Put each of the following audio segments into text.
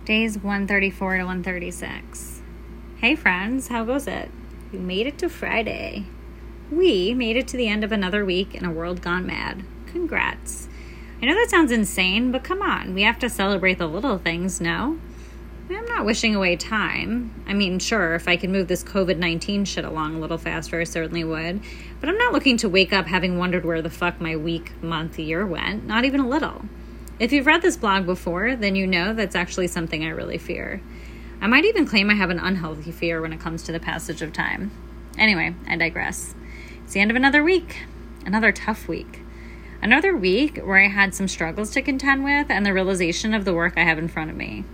Days 134 to 136. Hey friends, how goes it? You made it to Friday. We made it to the end of another week in a world gone mad. Congrats. I know that sounds insane, but come on, we have to celebrate the little things, no? I'm not wishing away time. I mean, sure, if I could move this COVID-19 shit along a little faster, I certainly would. But I'm not looking to wake up having wondered where the fuck my week, month, year went. Not even a little. If you've read this blog before, then you know that's actually something I really fear. I might even claim I have an unhealthy fear when it comes to the passage of time. Anyway, I digress. It's the end of another week. Another tough week. Another week where I had some struggles to contend with and the realization of the work I have in front of me.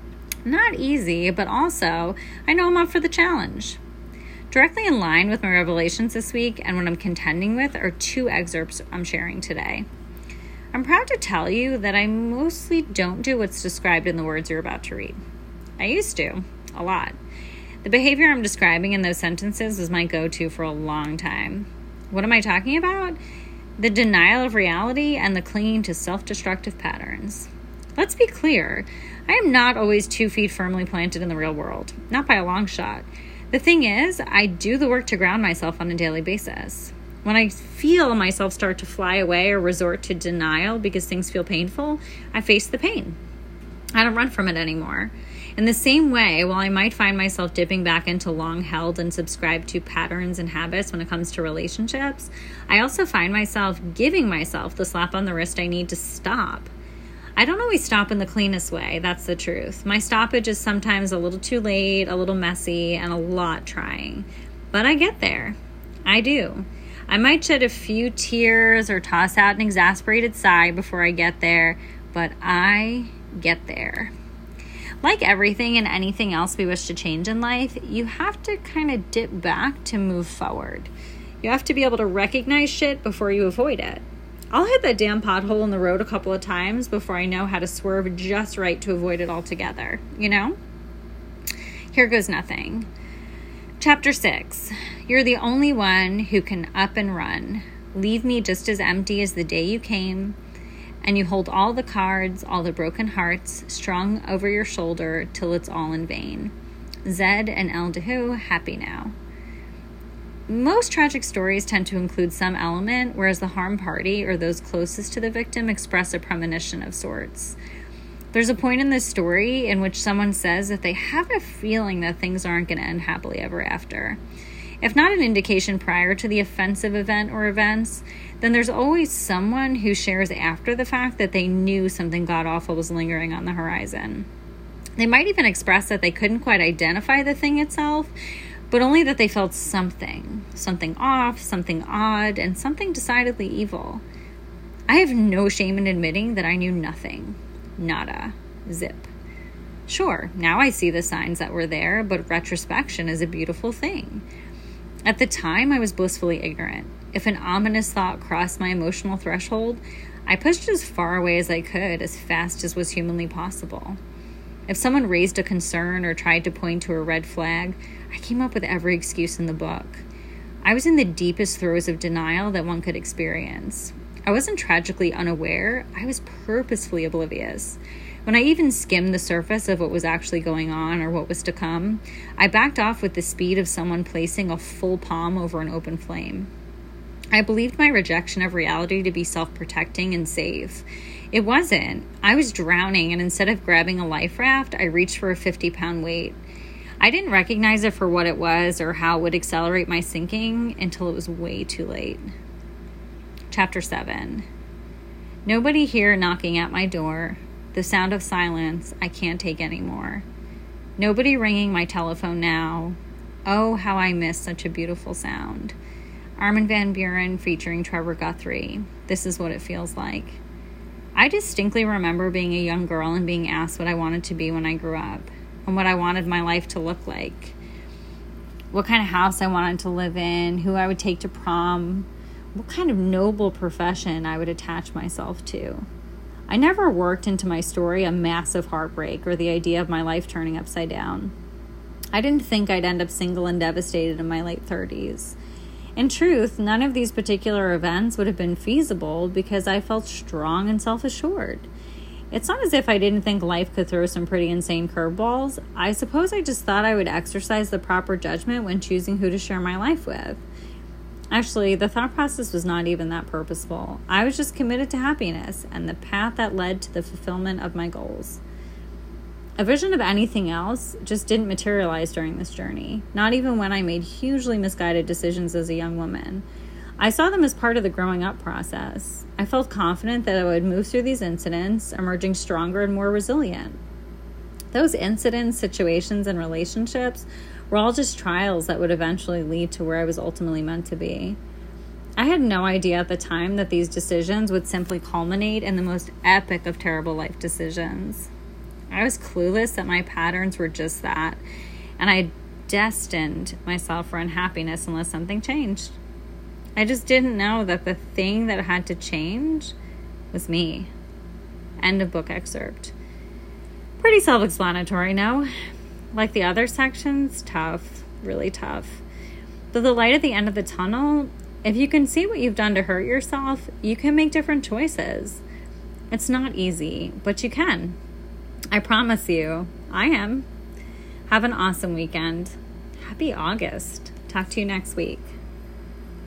Not easy, but also, I know I'm up for the challenge. Directly in line with my revelations this week and what I'm contending with are two excerpts I'm sharing today. I'm proud to tell you that I mostly don't do what's described in the words you're about to read. I used to, a lot. The behavior I'm describing in those sentences was my go-to for a long time. What am I talking about? The denial of reality and the clinging to self-destructive patterns. Let's be clear, I am not always 2 feet firmly planted in the real world, not by a long shot. The thing is, I do the work to ground myself on a daily basis. When I feel myself start to fly away or resort to denial because things feel painful, I face the pain. I don't run from it anymore. In the same way, while I might find myself dipping back into long-held and subscribed to patterns and habits when it comes to relationships, I also find myself giving myself the slap on the wrist I need to stop. I don't always stop in the cleanest way, that's the truth. My stoppage is sometimes a little too late, a little messy, and a lot trying. But I get there. I do. I might shed a few tears or toss out an exasperated sigh before I get there, but I get there. Like everything and anything else we wish to change in life, you have to kind of dip back to move forward. You have to be able to recognize shit before you avoid it. I'll hit that damn pothole in the road a couple of times before I know how to swerve just right to avoid it altogether, you know? Here goes nothing. Chapter 6. You're the only one who can up and run. Leave me just as empty as the day you came, and you hold all the cards, all the broken hearts, strung over your shoulder till it's all in vain. Zed and El Dehu, happy now. Most tragic stories tend to include some element, whereas the harm party or those closest to the victim express a premonition of sorts. There's a point in this story in which someone says that they have a feeling that things aren't going to end happily ever after. If not an indication prior to the offensive event or events, then there's always someone who shares after the fact that they knew something god-awful was lingering on the horizon. They might even express that they couldn't quite identify the thing itself, but only that they felt something off, something odd, and something decidedly evil. I have no shame in admitting that I knew nothing. Nada. Zip. Sure, now I see the signs that were there, but retrospection is a beautiful thing. At the time, I was blissfully ignorant. If an ominous thought crossed my emotional threshold, I pushed it as far away as I could, as fast as was humanly possible. If someone raised a concern or tried to point to a red flag, I came up with every excuse in the book. I was in the deepest throes of denial that one could experience. I wasn't tragically unaware, I was purposefully oblivious. When I even skimmed the surface of what was actually going on or what was to come, I backed off with the speed of someone placing a full palm over an open flame. I believed my rejection of reality to be self-protecting and safe. It wasn't. I was drowning, and instead of grabbing a life raft, I reached for a 50-pound weight. I didn't recognize it for what it was or how it would accelerate my sinking until it was way too late. Chapter 7. Nobody here knocking at my door. The sound of silence I can't take anymore. Nobody ringing my telephone now. Oh, how I miss such a beautiful sound. Armin van Buuren featuring Trevor Guthrie. This is what it feels like. I distinctly remember being a young girl and being asked what I wanted to be when I grew up, and what I wanted my life to look like. What kind of house I wanted to live in, who I would take to prom, what kind of noble profession I would attach myself to. I never worked into my story a massive heartbreak or the idea of my life turning upside down. I didn't think I'd end up single and devastated in my late 30s. In truth, none of these particular events would have been feasible because I felt strong and self-assured. It's not as if I didn't think life could throw some pretty insane curveballs. I suppose I just thought I would exercise the proper judgment when choosing who to share my life with. Actually, the thought process was not even that purposeful. I was just committed to happiness and the path that led to the fulfillment of my goals. A vision of anything else just didn't materialize during this journey, not even when I made hugely misguided decisions as a young woman. I saw them as part of the growing up process. I felt confident that I would move through these incidents, emerging stronger and more resilient. Those incidents, situations, and relationships were all just trials that would eventually lead to where I was ultimately meant to be. I had no idea at the time that these decisions would simply culminate in the most epic of terrible life decisions. I was clueless that my patterns were just that, and I destined myself for unhappiness unless something changed. I just didn't know that the thing that had to change was me. End of book excerpt. Pretty self-explanatory, no? Like the other sections, tough, really tough. But the light at the end of the tunnel, if you can see what you've done to hurt yourself, you can make different choices. It's not easy, but you can. I promise you, I am. Have an awesome weekend. Happy August. Talk to you next week.